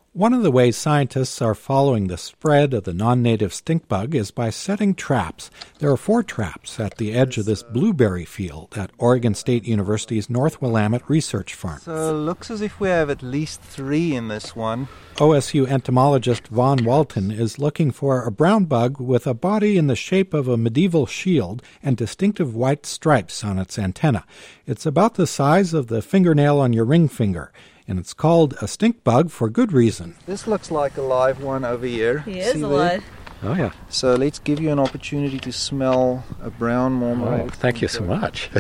One of the ways scientists are following the spread of the non-native stink bug is by setting traps. There are 4 traps at the edge of this blueberry field at Oregon State University's North Willamette Research Farm. So it looks as if we have at least 3 in this one. OSU entomologist Vaughn Walton is looking for a brown bug with a body in the shape of a medieval shield and distinctive white stripes on its antenna. It's about the size of the fingernail on your ring finger, and it's called a stink bug for good reason. This looks like a live one over here. He is alive. Oh, yeah. So let's give you an opportunity to smell a brown marmorated. Oh, thank you so much.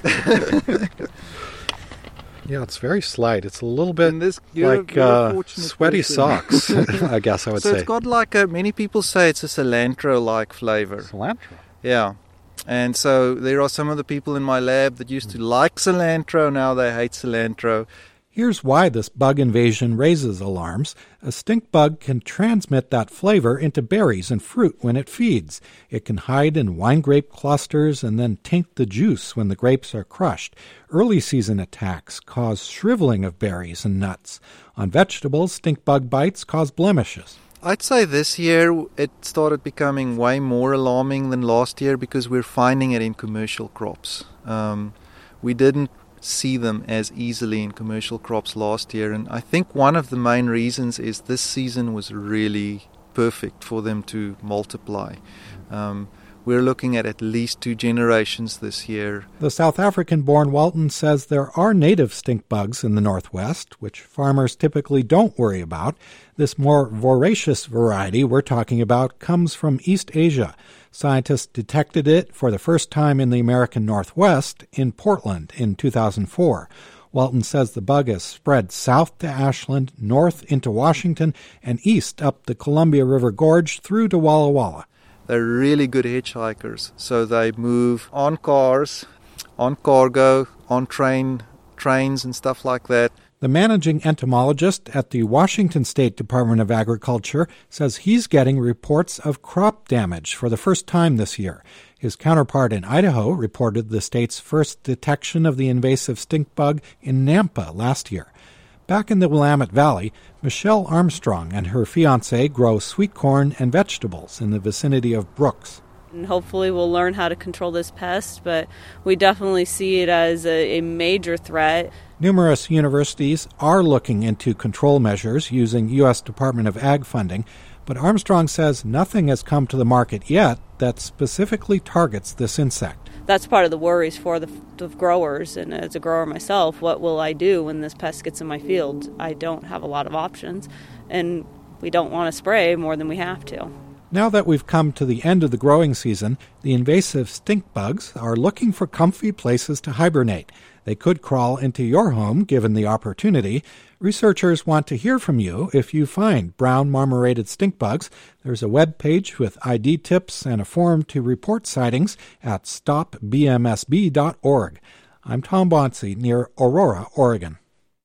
Yeah, it's very slight. It's a little bit like sweaty socks, I guess I would say. So it's got like many people say it's a cilantro-like flavor. Cilantro? Yeah. And so there are some of the people in my lab that used to like cilantro, now they hate cilantro. Here's why this bug invasion raises alarms. A stink bug can transmit that flavor into berries and fruit when it feeds. It can hide in wine grape clusters and then taint the juice when the grapes are crushed. Early season attacks cause shriveling of berries and nuts. On vegetables, stink bug bites cause blemishes. I'd say this year it started becoming way more alarming than last year because we're finding it in commercial crops. We didn't see them as easily in commercial crops last year, and I think one of the main reasons is this season was really perfect for them to multiply. We're looking at least 2 generations this year. The South African-born Walton says there are native stink bugs in the Northwest, which farmers typically don't worry about. This more voracious variety we're talking about comes from East Asia. Scientists detected it for the first time in the American Northwest in Portland in 2004. Walton says the bug has spread south to Ashland, north into Washington, and east up the Columbia River Gorge through to Walla Walla. They're really good hitchhikers, so they move on cars, on cargo, on trains and stuff like that. The managing entomologist at the Washington State Department of Agriculture says he's getting reports of crop damage for the first time this year. His counterpart in Idaho reported the state's first detection of the invasive stink bug in Nampa last year. Back in the Willamette Valley, Michelle Armstrong and her fiancé grow sweet corn and vegetables in the vicinity of Brooks. And hopefully we'll learn how to control this pest, but we definitely see it as a major threat. Numerous universities are looking into control measures using U.S. Department of Ag funding, but Armstrong says nothing has come to the market yet that specifically targets this insect. That's part of the worries for the growers, and as a grower myself, what will I do when this pest gets in my field? I don't have a lot of options, and we don't want to spray more than we have to. Now that we've come to the end of the growing season, the invasive stink bugs are looking for comfy places to hibernate. They could crawl into your home given the opportunity. Researchers want to hear from you if you find brown marmorated stink bugs. There's a web page with ID tips and a form to report sightings at stopbmsb.org. I'm Tom Bonsi near Aurora, Oregon.